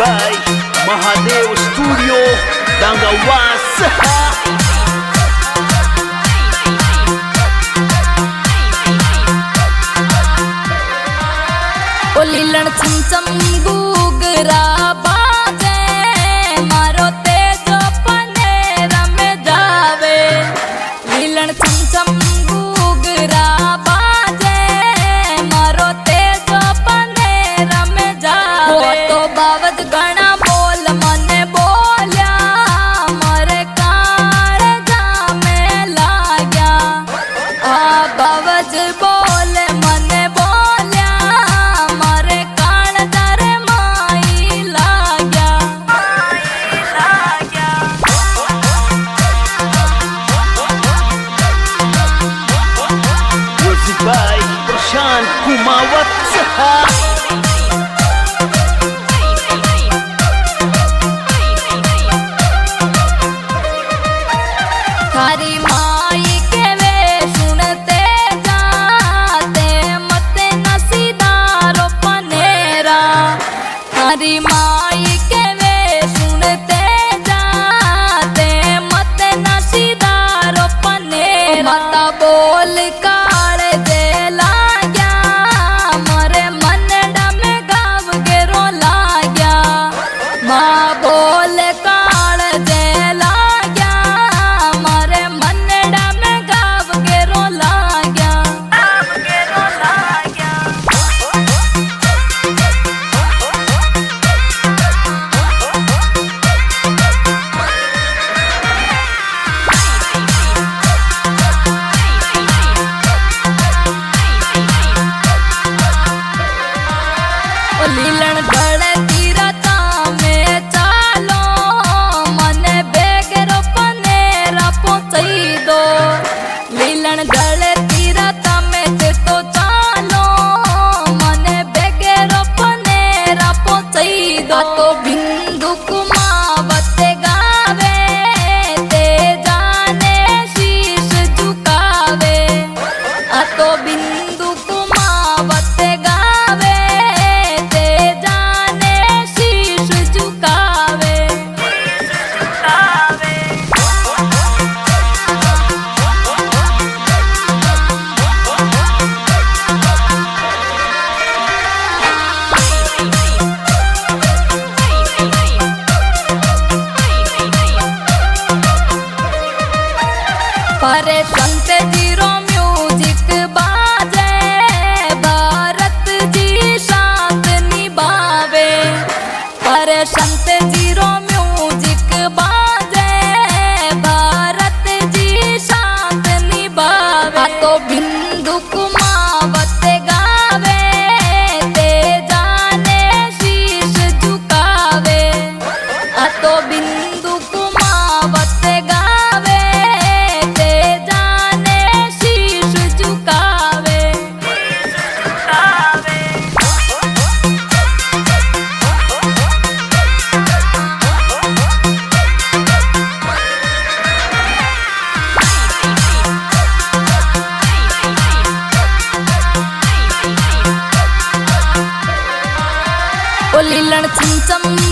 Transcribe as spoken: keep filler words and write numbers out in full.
by Mahadev Studio Dangawas. ओ लीलन छम छम गुगरा बाजे मारो तेजो पनेरा में जावे। लीलन छम छम गुगरा बाजे मारो तेजो पनेरा में जावे। तो बावज गणा बोल मने बोल्या मरे कार जामे लाग्या। आ बावज बोले मने by Prashant Kumawat. थारी माई के वे सुनते जाते मते नसीदारो पनेरा। थारी माई के वे सुनते जाते मते नसीदारो पनेरा। माता बोल काले दे लाग्या मरे मनडा में गाव गेरो लाग्या। माँ बोल काले दे लीलन गले तीरता में चालो मने बेगरो पनेरा पहुंचाई दो। लीलन गले तीरता में तो चालो मने बेगरो पनेरा पहुंचाई दो। तो बिंदु कुमावत गावे ते जाने शीश झुकावे। आ तो बिंदु कुमावत गावे परे संत जीरो म्यूजिक बाजे भारत जी शांत निभावे। परे संत जीरो म्यूजिक बाजे भारत जी शांत निभावे। तो बिंदु कुमावत गावे ते जाने शीश झुकावे। आ तो बिंदु कुमावत गावे लीलन छम छम